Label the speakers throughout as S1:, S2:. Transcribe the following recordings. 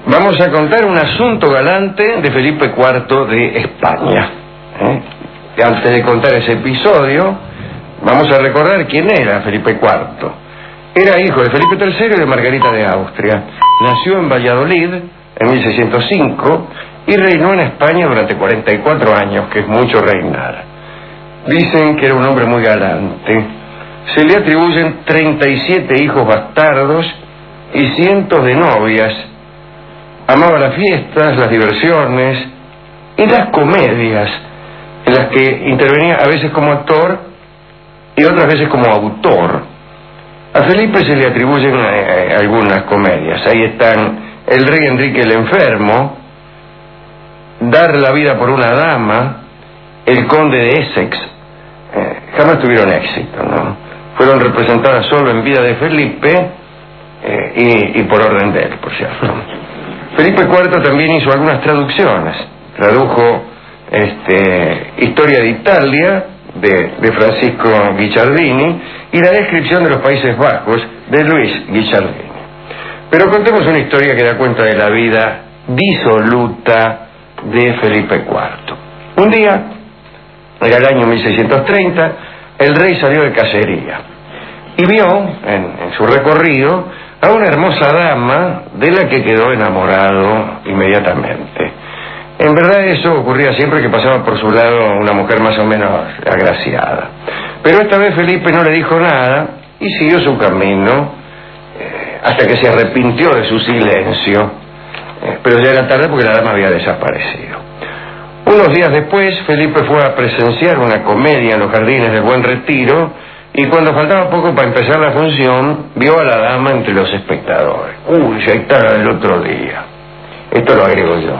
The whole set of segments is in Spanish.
S1: Vamos a contar un asunto galante de Felipe IV de España. Antes de contar ese episodio, vamos a recordar quién era Felipe IV. Era hijo de Felipe III y de Margarita de Austria. Nació en Valladolid en 1605 y reinó en España durante 44 años, que es mucho reinar. Dicen que era un hombre muy galante. Se le atribuyen 37 hijos bastardos y cientos de novias. Amaba las fiestas, las diversiones y las comedias, en las que intervenía a veces como actor y otras veces como autor. A Felipe se le atribuyen algunas comedias. Ahí están El rey Enrique el enfermo, Dar la vida por una dama, El conde de Essex. Jamás tuvieron éxito, ¿no? Fueron representadas solo en vida de Felipe y por orden de él, por cierto. Felipe IV también hizo algunas traducciones. Tradujo Historia de Italia de Francisco Guicciardini y La descripción de los Países Bajos de Luis Guicciardini. Pero contemos una historia que da cuenta de la vida disoluta de Felipe IV. Un día, era el año 1630, el rey salió de cacería y vio en su recorrido a una hermosa dama de la que quedó enamorado inmediatamente. En verdad eso ocurría siempre que pasaba por su lado una mujer más o menos agraciada. Pero esta vez Felipe no le dijo nada y siguió su camino hasta que se arrepintió de su silencio. Pero ya era tarde porque la dama había desaparecido. Unos días después Felipe fue a presenciar una comedia en los jardines del Buen Retiro y cuando faltaba poco para empezar la función vio a la dama entre los espectadores. Uy, ya está la del otro día. Esto lo agrego yo.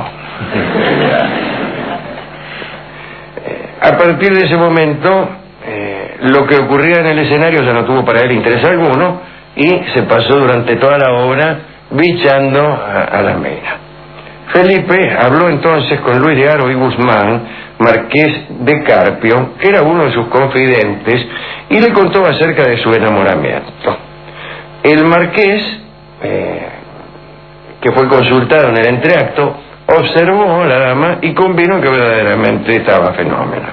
S1: A partir de ese momento lo que ocurría en el escenario ya no tuvo para él interés alguno y se pasó durante toda la obra bichando a la mena. Felipe habló entonces con Luis de Haro y Guzmán, marqués de Carpio, que era uno de sus confidentes, y le contó acerca de su enamoramiento. El marqués, que fue consultado en el entreacto, observó a la dama y convino que verdaderamente estaba fenómena.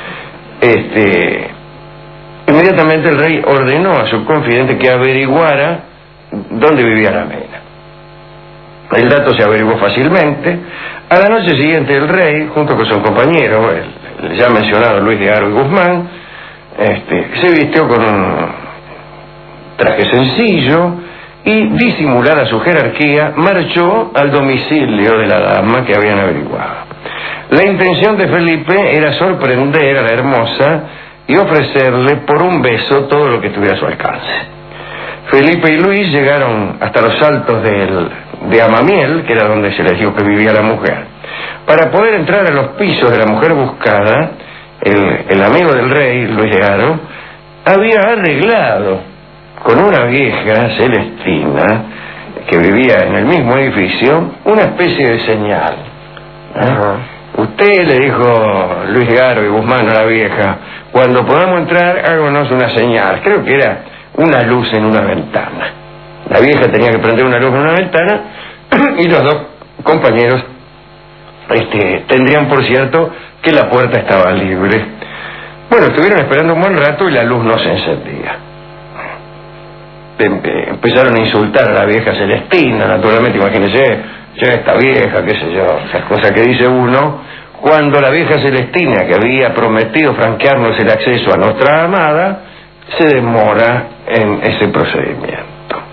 S1: Inmediatamente el rey ordenó a su confidente que averiguara dónde vivía la mena. El dato se averiguó fácilmente. A la noche siguiente el rey, junto con su compañero, el ya mencionado Luis de Haro y Guzmán, se vistió con un traje sencillo y, disimulada su jerarquía, marchó al domicilio de la dama que habían averiguado. La intención de Felipe era sorprender a la hermosa y ofrecerle por un beso todo lo que estuviera a su alcance. Felipe y Luis llegaron hasta los altos de Amamiel, que era donde se les dijo que vivía la mujer. Para poder entrar a los pisos de la mujer buscada, el amigo del rey, Luis de Haro, había arreglado con una vieja celestina que vivía en el mismo edificio una especie de señal. Usted, le dijo Luis de Haro y Guzmán a la vieja, cuando podamos entrar, háganos una señal. Creo que era una luz en una ventana. La vieja tenía que prender una luz en una ventana y los dos compañeros tendrían por cierto que la puerta estaba libre. Bueno, estuvieron esperando un buen rato y la luz no se encendía. Empezaron a insultar a la vieja Celestina, naturalmente, imagínense, ya esta vieja, qué sé yo, esas cosas que dice uno, cuando la vieja Celestina, que había prometido franquearnos el acceso a nuestra amada, se demora en ese procedimiento.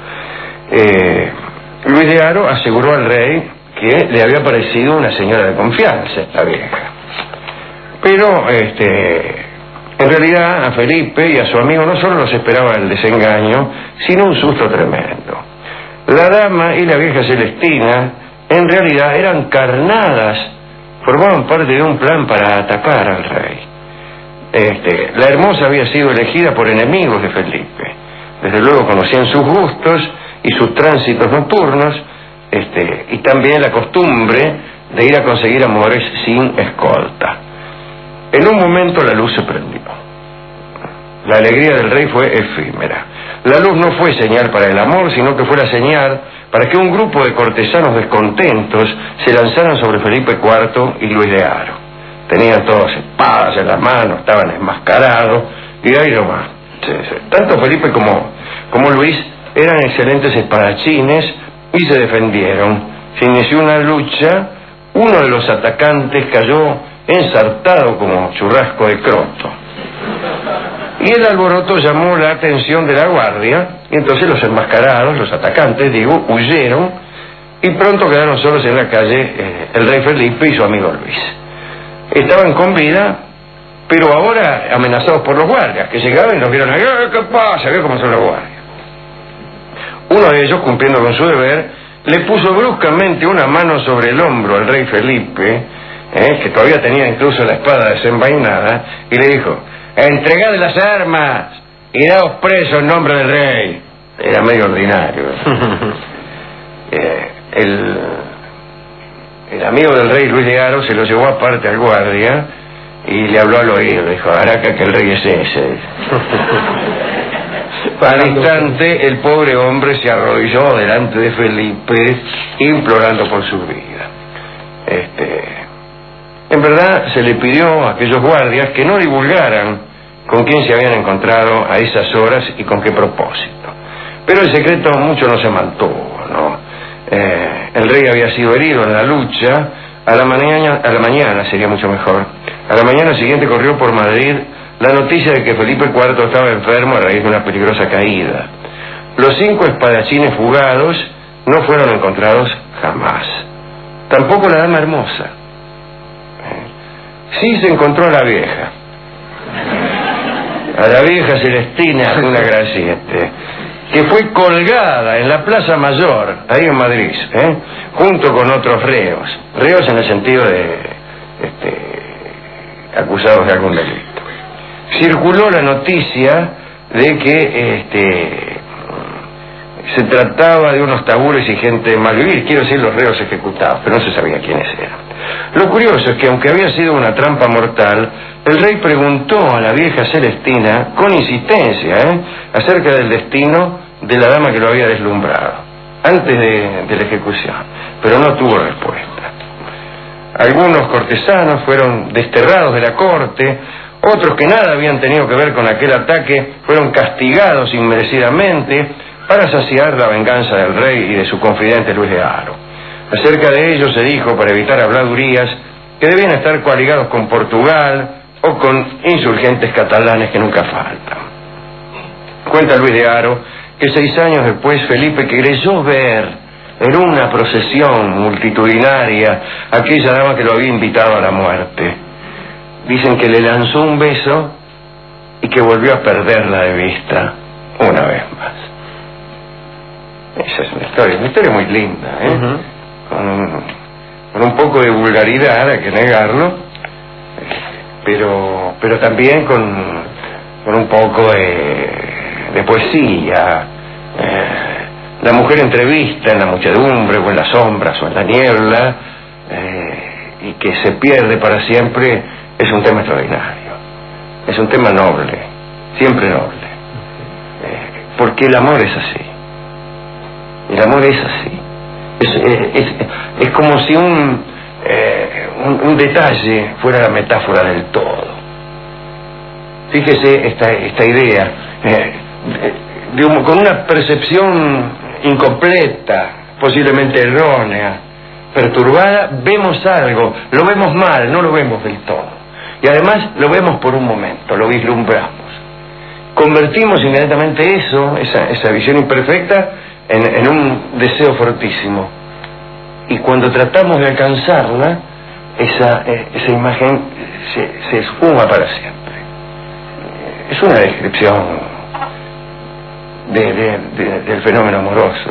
S1: Luis de Haro aseguró al rey que le había parecido una señora de confianza esta vieja. Pero en realidad a Felipe y a su amigo no solo los esperaba el desengaño, sino un susto tremendo. La dama y la vieja Celestina en realidad eran carnadas, formaban parte de un plan para atacar al rey. La hermosa había sido elegida por enemigos de Felipe. Desde luego conocían sus gustos y sus tránsitos nocturnos, y también la costumbre de ir a conseguir amores sin escolta. En un momento la luz se prendió. La alegría del rey fue efímera. La luz no fue señal para el amor, sino que fue la señal para que un grupo de cortesanos descontentos se lanzaran sobre Felipe IV y Luis de Haro. Tenían todas espadas en las manos, estaban enmascarados, y ahí nomás. Tanto Felipe como Luis eran excelentes espadachines y se defendieron. Se inició una lucha, uno de los atacantes cayó ensartado como churrasco de croto. Y el alboroto llamó la atención de la guardia, y entonces los enmascarados, los atacantes, digo, huyeron, y pronto quedaron solos en la calle el rey Felipe y su amigo Luis. Estaban con vida, pero ahora amenazados por los guardias, que llegaban y los vieron, ¿qué pasa? ¿Qué cómo son los guardias? Uno de ellos, cumpliendo con su deber, le puso bruscamente una mano sobre el hombro al rey Felipe, que todavía tenía incluso la espada desenvainada, y le dijo: entregad las armas y daos preso en nombre del rey. Era medio ordinario. El amigo del rey, Luis de Haro, se lo llevó aparte al guardia y le habló al oído. Dijo: Araca, que el rey es ese. Al instante, el pobre hombre se arrodilló delante de Felipe, implorando por su vida. En verdad, se le pidió a aquellos guardias que no divulgaran con quién se habían encontrado a esas horas y con qué propósito. Pero el secreto mucho no se mantuvo, ¿no? El rey había sido herido en la lucha. A la mañana sería mucho mejor. A la mañana siguiente corrió por Madrid la noticia de que Felipe IV estaba enfermo a raíz de una peligrosa caída. Los 5 espadachines fugados no fueron encontrados jamás. Tampoco la dama hermosa. Sí se encontró a la vieja. A la vieja Celestina, una Graciete, que fue colgada en la Plaza Mayor, ahí en Madrid, junto con otros reos. Reos en el sentido de acusados de algún delito. Circuló la noticia de que se trataba de unos tabures y gente malvivir, quiero decir los reos ejecutados, pero no se sabía quiénes eran. Lo curioso es que aunque había sido una trampa mortal, el rey preguntó a la vieja Celestina con insistencia acerca del destino de la dama que lo había deslumbrado antes de la ejecución, pero no tuvo respuesta. Algunos cortesanos fueron desterrados de la corte, otros que nada habían tenido que ver con aquel ataque fueron castigados inmerecidamente para saciar la venganza del rey y de su confidente Luis de Haro. Acerca de ellos se dijo, para evitar habladurías, que debían estar coaligados con Portugal o con insurgentes catalanes que nunca faltan. Cuenta Luis de Haro que 6 años después Felipe creyó ver en una procesión multitudinaria aquella dama que lo había invitado a la muerte. Dicen que le lanzó un beso y que volvió a perderla de vista una vez más. Esa es una historia muy linda, con un poco de vulgaridad, hay que negarlo, pero también con un poco de poesía. La mujer entrevista en la muchedumbre o en las sombras o en la niebla, y que se pierde para siempre, es un tema extraordinario, es un tema noble, siempre noble, porque el amor es así. El amor es así. Es como si un detalle fuera la metáfora del todo. Fíjese esta idea, con una percepción incompleta, posiblemente errónea, perturbada, vemos algo, lo vemos mal, no lo vemos del todo. Y además lo vemos por un momento, lo vislumbramos. Convertimos inmediatamente esa visión imperfecta, en un deseo fortísimo, y cuando tratamos de alcanzarla, esa imagen se esfuma para siempre. Es una descripción del fenómeno amoroso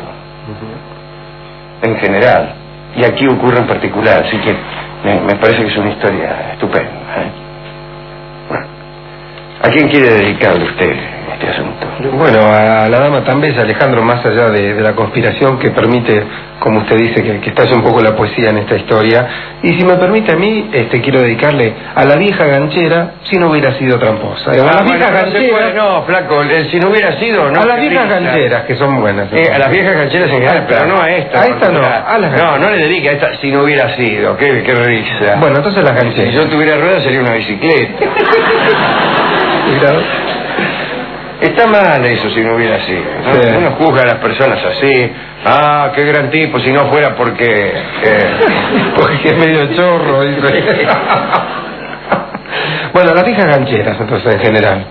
S1: en general, y aquí ocurre en particular, así que me parece que es una historia estupenda. Bueno, ¿a quién quiere dedicarle usted este asunto?
S2: Bueno, a la dama tan bella, Alejandro, más allá de la conspiración que permite, como usted dice, que estalle un poco la poesía en esta historia, y si me permite a mí, quiero dedicarle a la vieja ganchera, si no hubiera sido tramposa. A las viejas gancheras...
S1: No, flaco, si no hubiera sido... No,
S2: a las viejas gancheras, que son buenas.
S1: A las viejas gancheras en general, pero no a esta.
S2: A esta no, a las gancheras.
S1: No le dedique a esta si no hubiera sido, qué risa.
S2: Bueno, entonces las gancheras.
S1: Si yo tuviera ruedas sería una bicicleta. Está mal eso si no hubiera sido, ¿no? Sí. Uno juzga a las personas así. Ah, qué gran tipo, si no fuera porque...
S2: porque es medio chorro. Bueno, las viejas gancheras, entonces, en general.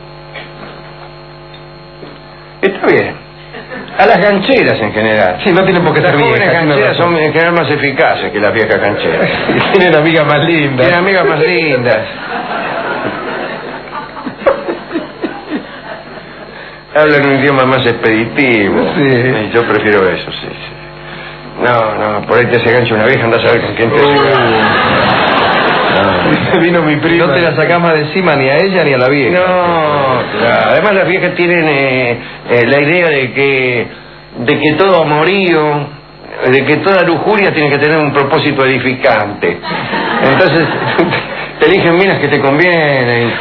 S1: Está bien. A las gancheras en general.
S2: Sí, no tienen por qué ser viejas.
S1: Las jóvenes gancheras son en general más eficaces que las viejas gancheras.
S2: Tienen amigas más lindas.
S1: Tienen amigas más lindas. Hablan un idioma más expeditivo.
S2: Sí.
S1: Yo prefiero eso, sí. No, por ahí te se gancha una vieja, andás a ver con quién te
S2: No. Vino mi prima.
S3: No te la sacás más de encima ni a ella ni a la vieja.
S1: No, claro. Además las viejas tienen la idea de que todo amorío, de que toda lujuria tiene que tener un propósito edificante. Entonces te eligen minas que te convienen,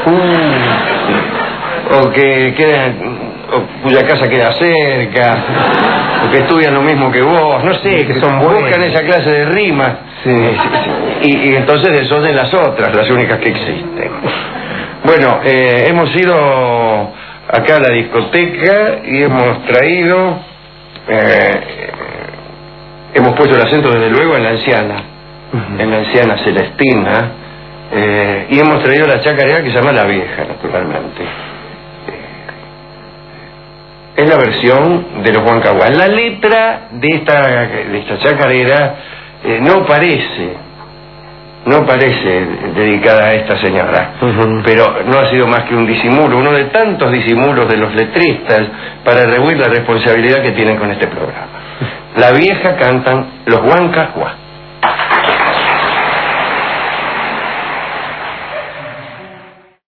S1: o que queden, o cuya casa queda cerca, o que estudian lo mismo que vos, no sé, que son buscan esa clase de rimas.
S2: Sí.
S1: Y entonces desorden las otras, las únicas que existen. Bueno, hemos ido acá a la discoteca y hemos traído, hemos puesto el acento desde luego en la anciana Celestina, y hemos traído la chacarera que se llama La Vieja, naturalmente. Es la versión de los Huancahuas. La letra de esta chacarera no parece dedicada a esta señora, pero no ha sido más que un disimulo, uno de tantos disimulos de los letristas para rehuir la responsabilidad que tienen con este programa. La Vieja cantan los Huancahuas.